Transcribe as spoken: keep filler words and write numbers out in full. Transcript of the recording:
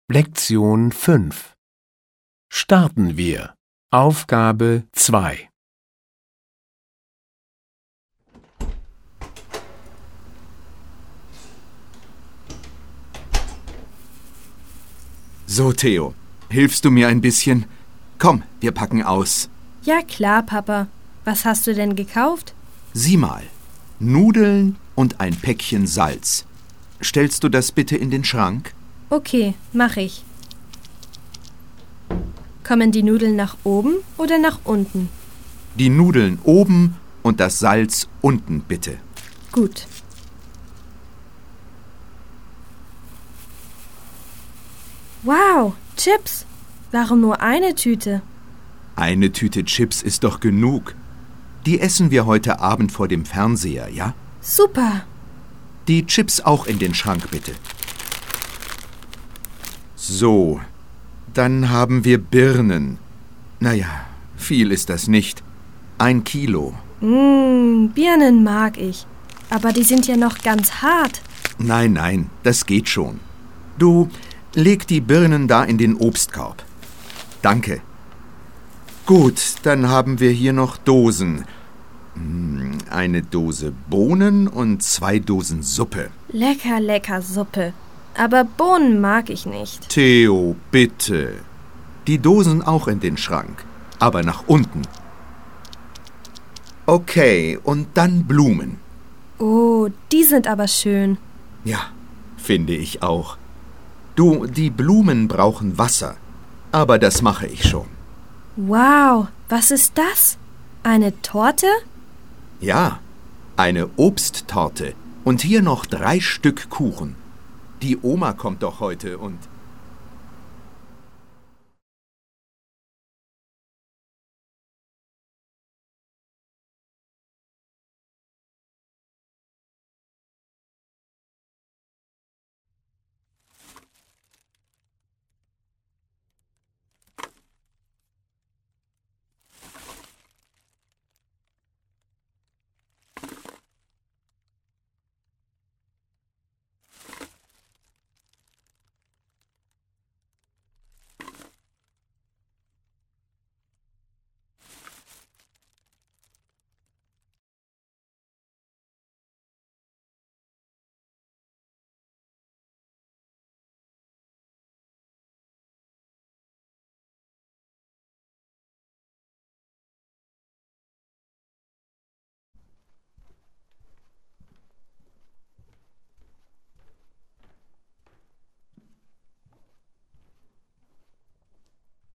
Lektion fünf. Starten wir. Aufgabe zwei. So, Theo, hilfst du mir ein bisschen? Komm, wir packen aus. Ja klar, Papa. Was hast du denn gekauft? Sieh mal, Nudeln und ein Päckchen Salz. Stellst du das bitte in den Schrank? Okay, mach ich. Kommen die Nudeln nach oben oder nach unten? Die Nudeln oben und das Salz unten, bitte. Gut. Wow, Chips. Warum nur eine Tüte? Eine Tüte Chips ist doch genug. Die essen wir heute Abend vor dem Fernseher, ja? Super. Die Chips auch in den Schrank, bitte. So, dann haben wir Birnen. Naja, viel ist das nicht. Ein Kilo. Mmh, Birnen mag ich. Aber die sind ja noch ganz hart. Nein, nein, das geht schon. Du, leg die Birnen da in den Obstkorb. Danke. Gut, dann haben wir hier noch Dosen. Eine Dose Bohnen und zwei Dosen Suppe. Lecker, lecker Suppe. Aber Bohnen mag ich nicht. Theo, bitte. Die Dosen auch in den Schrank, aber nach unten. Okay, und dann Blumen. Oh, die sind aber schön. Ja, finde ich auch. Du, die Blumen brauchen Wasser, aber das mache ich schon. Wow, was ist das? Eine Torte? Ja, eine Obsttorte und hier noch drei Stück Kuchen. Die Oma kommt doch heute und...